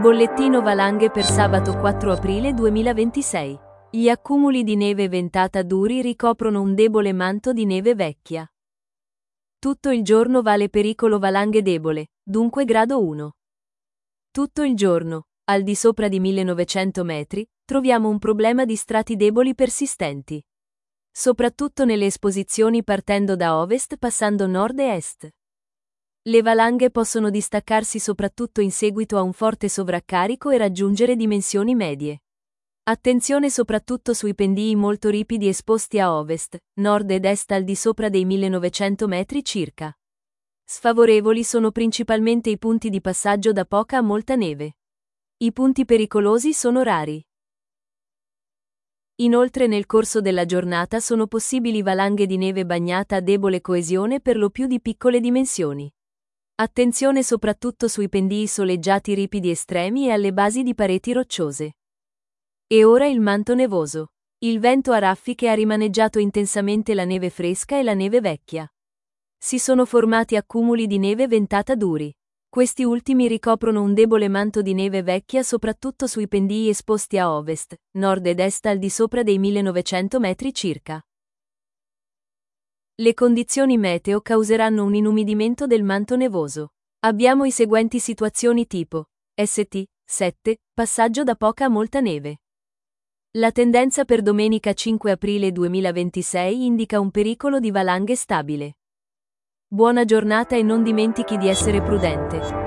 Bollettino valanghe per sabato 4 aprile 2026. Gli accumuli di neve ventata duri ricoprono un debole manto di neve vecchia. Tutto il giorno vale pericolo valanghe debole, dunque grado 1. Tutto il giorno, al di sopra di 1900 metri, troviamo un problema di strati deboli persistenti. Soprattutto nelle esposizioni partendo da ovest passando nord e est. Le valanghe possono distaccarsi soprattutto in seguito a un forte sovraccarico e raggiungere dimensioni medie. Attenzione soprattutto sui pendii molto ripidi esposti a ovest, nord ed est al di sopra dei 1900 metri circa. Sfavorevoli sono principalmente i punti di passaggio da poca a molta neve. I punti pericolosi sono rari. Inoltre nel corso della giornata sono possibili valanghe di neve bagnata a debole coesione per lo più di piccole dimensioni. Attenzione soprattutto sui pendii soleggiati ripidi estremi e alle basi di pareti rocciose. E ora il manto nevoso. Il vento a raffiche ha rimaneggiato intensamente la neve fresca e la neve vecchia. Si sono formati accumuli di neve ventata duri. Questi ultimi ricoprono un debole manto di neve vecchia soprattutto sui pendii esposti a ovest, nord ed est al di sopra dei 1900 metri circa. Le condizioni meteo causeranno un inumidimento del manto nevoso. Abbiamo i seguenti situazioni tipo ST 7, passaggio da poca a molta neve. La tendenza per domenica 5 aprile 2026 indica un pericolo di valanghe stabile. Buona giornata e non dimentichi di essere prudente.